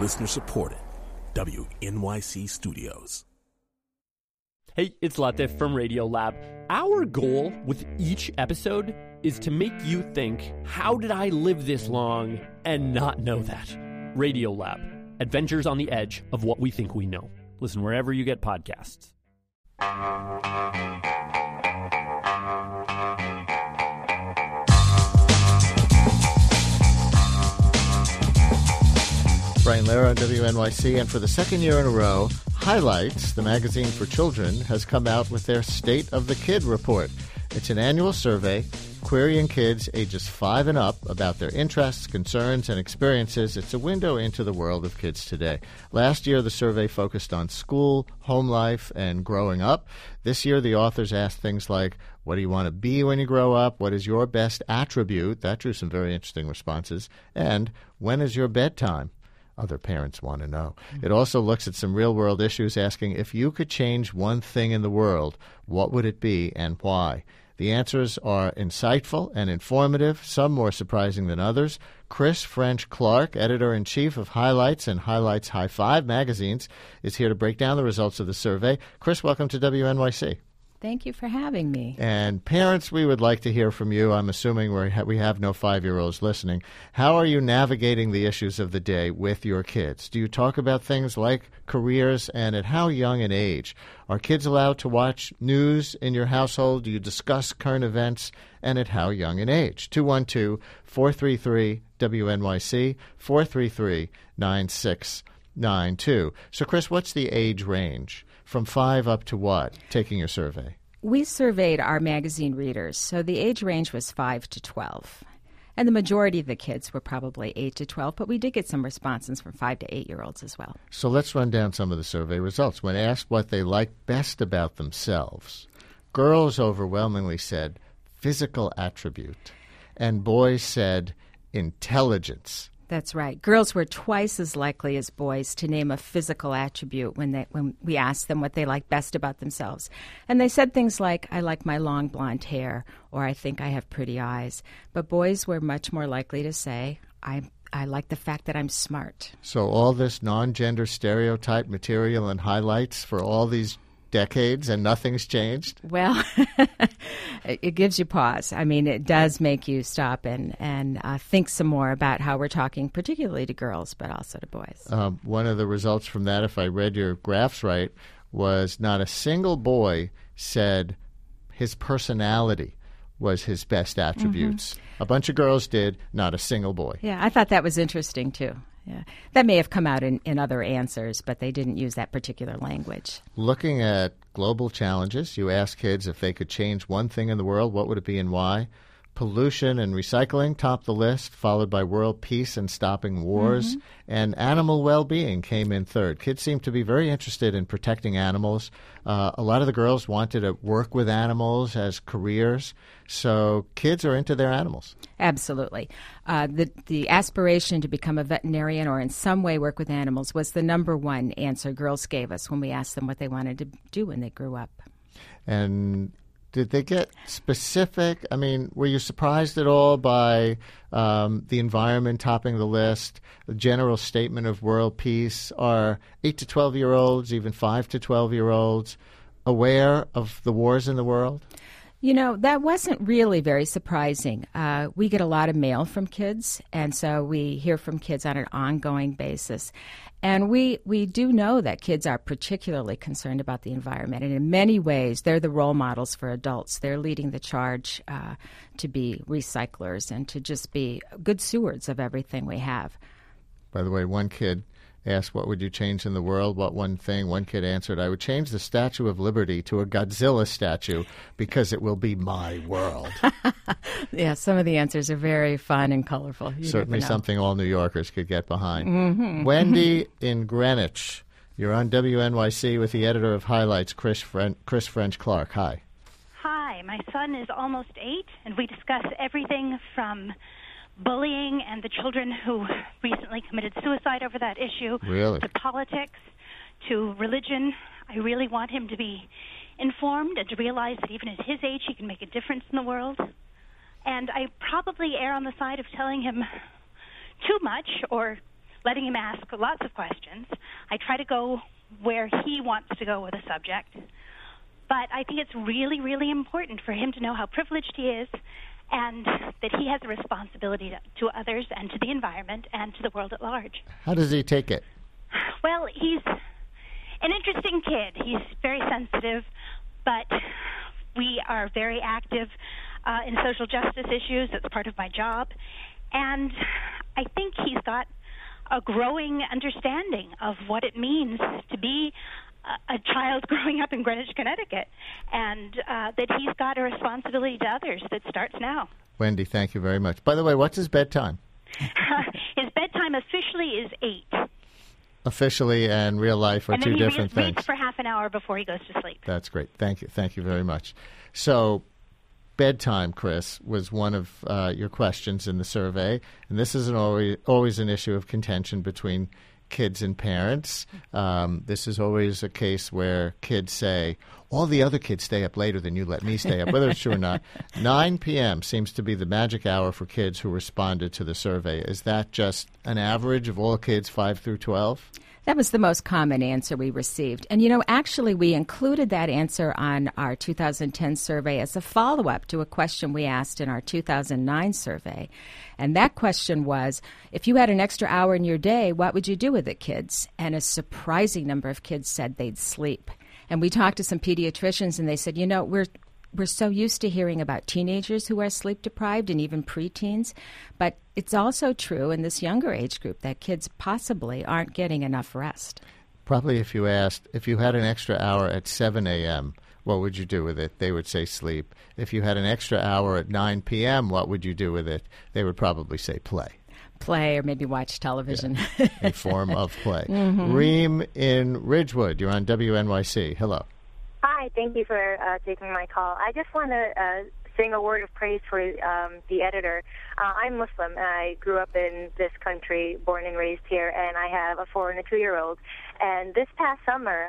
Listener supported. WNYC Studios. Hey, it's Latif from Radiolab. Our goal with each episode is to make you think, how did I live this long and not know that? Radiolab, adventures on the edge of what we think we know. Listen wherever you get podcasts. Brian Lehrer on WNYC, and for the second year in a row, Highlights, the magazine for children, has come out with their State of the Kid report. It's an annual survey querying kids ages 5 and up about their interests, concerns, and experiences. It's a window into the world of kids today. Last year, the survey focused on school, home life, and growing up. This year, the authors asked things like, what do you want to be when you grow up? What is your best attribute? That drew some very interesting responses. And when is your bedtime? Other parents want to know. It also looks at some real-world issues, asking if you could change one thing in the world, what would it be and why? The answers are insightful and informative, some more surprising than others. Chris French Clark, editor-in-chief of Highlights and Highlights High Five magazines, is here to break down the results of the survey. Chris, welcome to WNYC. Thank you for having me. And parents, we would like to hear from you. I'm assuming we have no 5-year-olds listening. How are you navigating the issues of the day with your kids? Do you talk about things like careers, and at how young an age? Are kids allowed to watch news in your household? Do you discuss current events, and at how young an age? 212-433-WNYC, 433-9692. So, Chris, what's the age range? From 5 up to what, taking your survey? We surveyed our magazine readers, so the age range was 5 to 12. And the majority of the kids were probably 8 to 12, but we did get some responses from 5 to 8-year-olds as well. So let's run down some of the survey results. When asked what they liked best about themselves, girls overwhelmingly said physical attribute, and boys said intelligence. That's right. Girls were twice as likely as boys to name a physical attribute when we asked them what they liked best about themselves. And they said things like, I like my long blonde hair, or I think I have pretty eyes. But boys were much more likely to say, I like the fact that I'm smart. So all this non-gender stereotype material and highlights for all these decades and nothing's changed? Well, it gives you pause. I mean, it does make you stop and think some more about how we're talking, particularly to girls, but also to boys. One of the results from that, if I read your graphs right, was not a single boy said his personality was his best attributes. A bunch of girls did, not a single boy. Yeah, I thought that was interesting, too. Yeah, that may have come out in other answers, but they didn't use that particular language. Looking at global challenges, you asked kids if they could change one thing in the world, what would it be and why? Pollution and recycling topped the list, followed by world peace and stopping wars, and animal well-being came in third. Kids seem to be very interested in protecting animals. A lot of the girls wanted to work with animals as careers, so kids are into their animals. Absolutely. The aspiration to become a veterinarian or in some way work with animals was the number one answer girls gave us when we asked them what they wanted to do when they grew up. And did they get specific? I mean, were you surprised at all by the environment topping the list, the general statement of world peace? Are 8 to 12-year-olds, even 5 to 12-year-olds, aware of the wars in the world? You know, that wasn't really very surprising. We get a lot of mail from kids, and so we hear from kids on an ongoing basis. And we do know that kids are particularly concerned about the environment, and in many ways, they're the role models for adults. They're leading the charge to be recyclers and to just be good stewards of everything we have. By the way, one kid asked, what would you change in the world? What one thing? One kid answered, I would change the Statue of Liberty to a Godzilla statue because it will be my world. Yeah, some of the answers are very fun and colorful. Certainly something all New Yorkers could get behind. Wendy in Greenwich, you're on WNYC with the editor of Highlights, Chris French Clark. Hi. Hi, my son is almost 8, and we discuss everything from bullying and the children who recently committed suicide over that issue, really? To politics, to religion. I really want him to be informed and to realize that even at his age he can make a difference in the world. And I probably err on the side of telling him too much or letting him ask lots of questions. I try to go where he wants to go with a subject. But I think it's really, really important for him to know how privileged he is and that he has a responsibility to others and to the environment and to the world at large. How does he take it? Well, he's an interesting kid. He's very sensitive, but we are very active in social justice issues. It's part of my job. And I think he's got a growing understanding of what it means to be a child growing up in Greenwich, Connecticut, and that he's got a responsibility to others that starts now. Wendy, thank you very much. By the way, what's his bedtime? His bedtime officially is 8. Officially and real life are two different things. And then he reads for half an hour before he goes to sleep. That's great. Thank you. Thank you very much. So bedtime, Chris, was one of your questions in the survey, and this is always an issue of contention between kids and parents. This is always a case where kids say, all the other kids stay up later than you let me stay up, whether it's true or not. 9 p.m. seems to be the magic hour for kids who responded to the survey. Is that just an average of all kids 5 through 12? That was the most common answer we received. And, actually we included that answer on our 2010 survey as a follow-up to a question we asked in our 2009 survey. And that question was, if you had an extra hour in your day, what would you do with it, kids? And a surprising number of kids said they'd sleep. And we talked to some pediatricians, and they said, we're so used to hearing about teenagers who are sleep deprived and even preteens, but it's also true in this younger age group that kids possibly aren't getting enough rest. Probably if you asked, if you had an extra hour at 7 a.m., what would you do with it? They would say sleep. If you had an extra hour at 9 p.m., what would you do with it? They would probably say play. Play or maybe watch television. Yeah, a form of play. Mm-hmm. Reem in Ridgewood, you're on WNYC. Hello. Hi, thank you for taking my call. I just want to sing a word of praise for the editor. I'm Muslim, and I grew up in this country, born and raised here, and I have a 4 and a 2-year-old. And this past summer,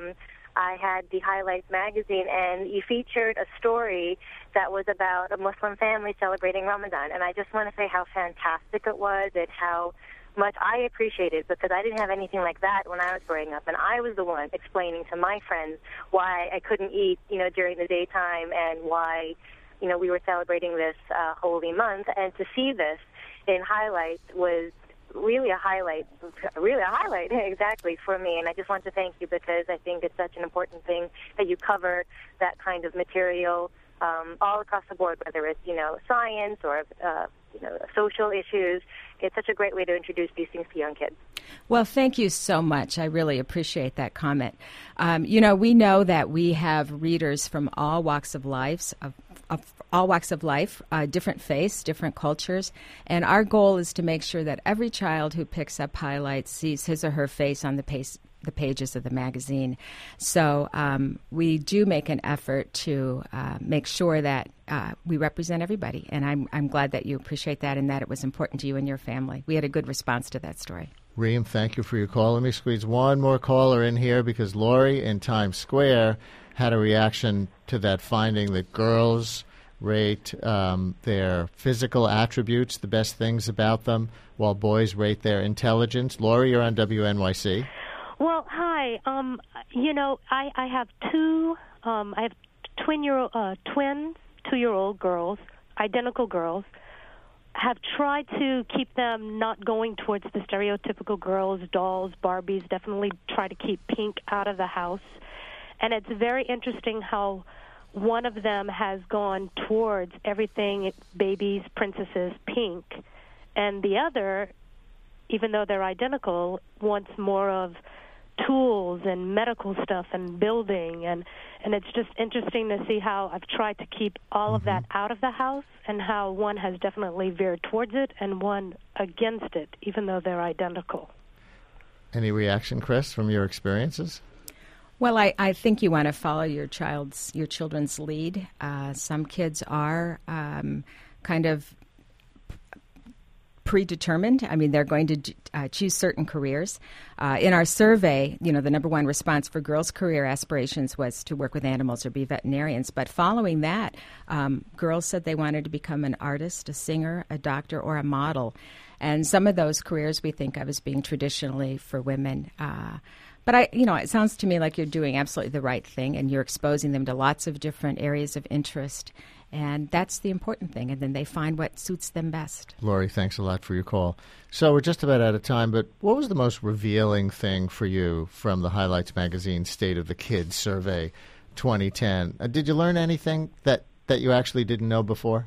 I had the Highlights magazine, and you featured a story that was about a Muslim family celebrating Ramadan. And I just want to say how fantastic it was and how much I appreciate it, because I didn't have anything like that when I was growing up, and I was the one explaining to my friends why I couldn't eat, during the daytime, and why, we were celebrating this holy month. And to see this in Highlights was really a highlight, exactly, for me. And I just want to thank you, because I think it's such an important thing that you cover that kind of material all across the board, whether it's, science or, social issues. It's such a great way to introduce these things to young kids. Well, thank you so much. I really appreciate that comment. We know that we have readers from all walks of life, different faiths, different cultures, and our goal is to make sure that every child who picks up Highlights sees his or her face on the pages of the magazine. So we do make an effort to make sure that we represent everybody, and I'm glad that you appreciate that and that it was important to you and your family. We had a good response to that story. Reem, thank you for your call. Let me squeeze one more caller in here, because Lori in Times Square had a reaction to that finding that girls rate their physical attributes, the best things about them, while boys rate their intelligence. Lori, you're on WNYC. Well, hi. I have two. I have twin 2-year-old girls, identical girls. Have tried to keep them not going towards the stereotypical girls, dolls, Barbies. Definitely try to keep pink out of the house. And it's very interesting how one of them has gone towards everything babies, princesses, pink, and the other, even though they're identical, wants more of tools and medical stuff and building, and it's just interesting to see how I've tried to keep all of that out of the house, and how one has definitely veered towards it and one against it, even though they're identical. Any reaction, Chris, from your experiences? Well, I think you want to follow your children's lead. Some kids are kind of predetermined. I mean, they're going to choose certain careers. In our survey, the number one response for girls' career aspirations was to work with animals or be veterinarians. But following that, girls said they wanted to become an artist, a singer, a doctor, or a model. And some of those careers we think of as being traditionally for women. But it sounds to me like you're doing absolutely the right thing, and you're exposing them to lots of different areas of interest. And that's the important thing. And then they find what suits them best. Lori, thanks a lot for your call. So we're just about out of time, but what was the most revealing thing for you from the Highlights Magazine State of the Kids Survey 2010? Did you learn anything that you actually didn't know before?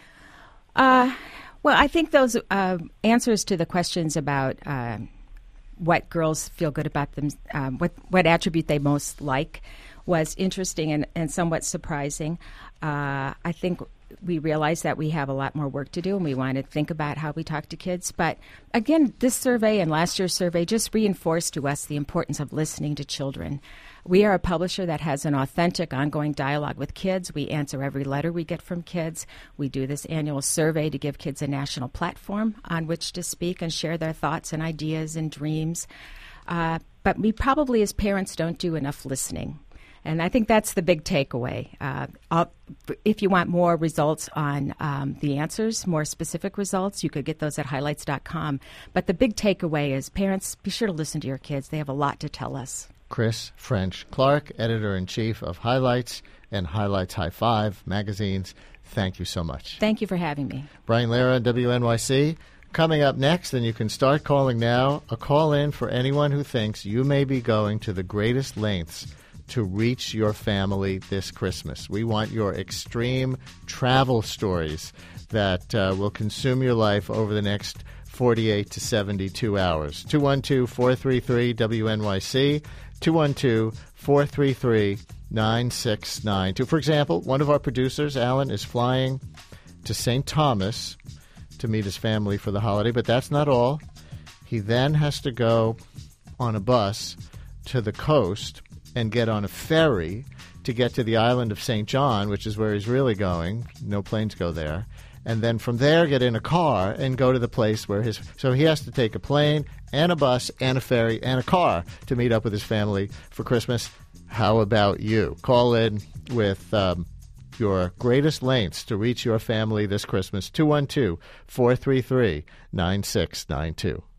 Well, I think those answers to the questions about what girls feel good about them, what attribute they most like, was interesting and somewhat surprising. I think we realize that we have a lot more work to do, and we want to think about how we talk to kids. But again, this survey and last year's survey just reinforced to us the importance of listening to children. We are a publisher that has an authentic, ongoing dialogue with kids. We answer every letter we get from kids. We do this annual survey to give kids a national platform on which to speak and share their thoughts and ideas and dreams. But we probably, as parents, don't do enough listening. And I think that's the big takeaway. If you want more results on the answers, more specific results, you could get those at highlights.com. But the big takeaway is, parents, be sure to listen to your kids. They have a lot to tell us. Chris French Clark, Editor-in-Chief of Highlights and Highlights High Five magazines. Thank you so much. Thank you for having me. Brian Lara, WNYC. Coming up next, and you can start calling now, a call-in for anyone who thinks you may be going to the greatest lengths to reach your family this Christmas. We want your extreme travel stories that will consume your life over the next 48 to 72 hours. 212-433-WNYC, 212-433-9692. For example, one of our producers, Alan, is flying to St. Thomas to meet his family for the holiday, but that's not all. He then has to go on a bus to the coast and get on a ferry to get to the island of St. John, which is where he's really going. No planes go there. And then from there, get in a car and go to the place where so he has to take a plane and a bus and a ferry and a car to meet up with his family for Christmas. How about you? Call in with your greatest lengths to reach your family this Christmas. 212-433-9692.